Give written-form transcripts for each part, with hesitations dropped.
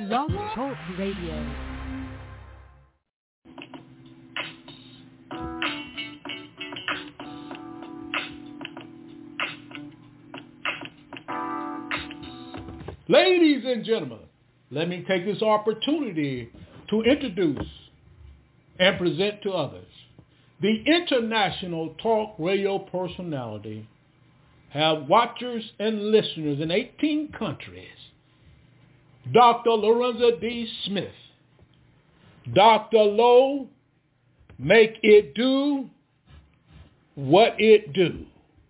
Blog Talk Radio. Ladies and gentlemen, let me take this opportunity to introduce and present to others the international talk radio personality, have watchers and listeners in 18 countries, Dr. Lorenzo D. Smith. Dr. Lowe, make it do what it do.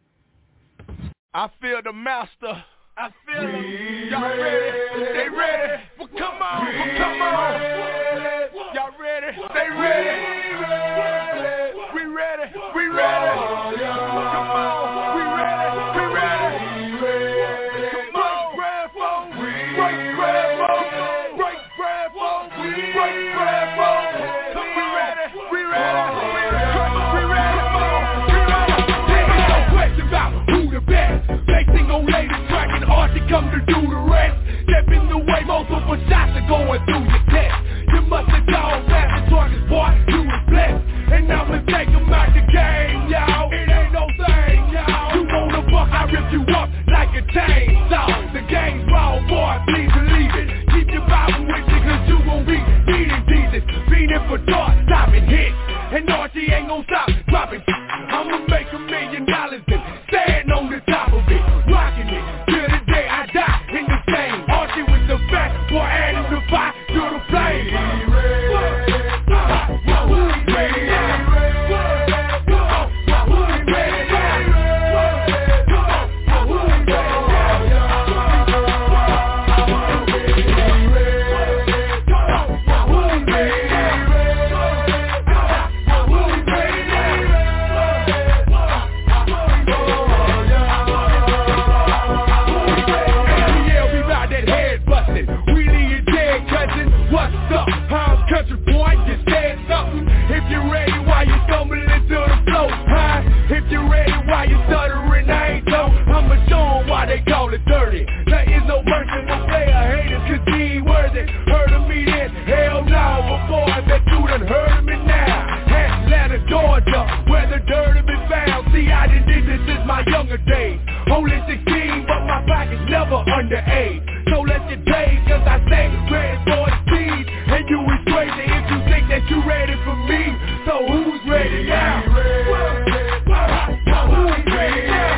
I feel the master. I feel them. Y'all ready? They ready? Well, come on. Come on. Y'all ready? They ready? We ready? We ready? Come on. We ready? We ready? Come on. Break bread, break bread, break bread, break bread. We ready? We ready? We ready? There ain't no question about who the best. They sing on latest track and Archie come to do the rest. Step in the way, multiple shots are going through your test. You must have gone fast and targets, boy, you was blessed. And I'ma take them out the game, y'all. It ain't no thing, y'all. You wanna fuck, I rip you up like a chainsaw. The game's wrong, boy, please believe it. Keep your Bible with you, cause you gon' be needing Jesus. Feeding for thought, stopping hits. And Archie ain't gon' stop dropping. I'ma make $1 million and stand on the top of it. Rocking it till the day I die in the same. Archie with the fact, boy, adding the fire to the flame. Country boy, just said something. If you're ready, why you stumbling into the flow? Huh? If you're ready, why you stuttering? I ain't know. I'ma show 'em why they call it dirty. There is no mercy, no player haters, cause he ain't worthy. Heard of me then? Hell no, but boy, I bet you done heard of me now. Atlanta, Georgia, where the dirty been found. See, I done did this since my younger days. Only 16, but my pocket's never underage. So let's get paid, cause I stay ready for the speed. And you is crazy if you think that you ready for me. So who's ready now? Who's ready now?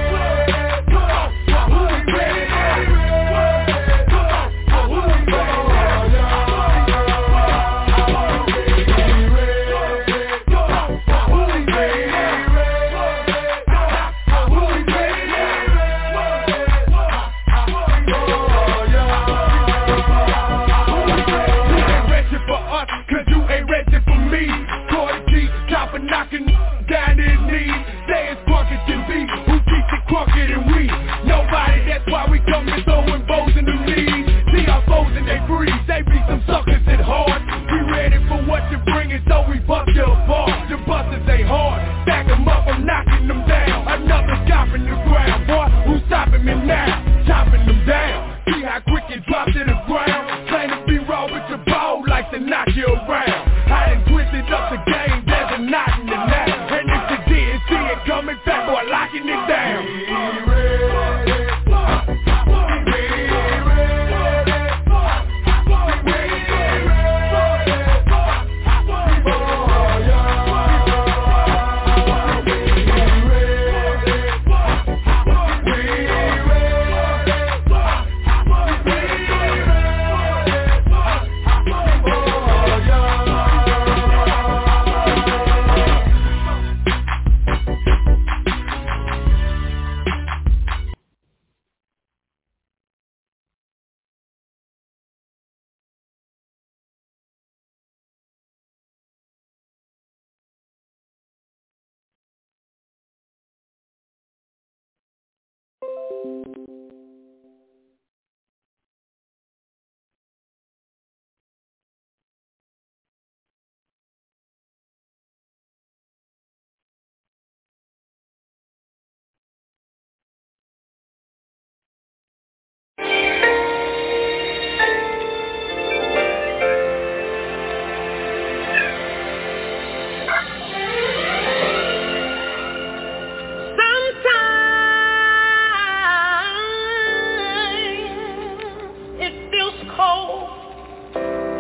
Knocking down his knees, say it's crunkin' to be. Who keeps it crunkin' and we? Nobody, that's why we come and throwing bows in the lead. See our foes and they freeze, they be some suckers at heart. We ready for what you're bringing, so we bust you apart. Your busters ain't hard, stack them up, I'm knocking them down. Another chop in the ground, boy, who's stopping me now? Chopping them down, see how quick you drop to the ground. Claim to be raw, but your ball like to knock you around. I done twisted up the game, there's a knot in the knot. And if you didn't see it coming back, boy, locking it down.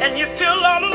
and you feel all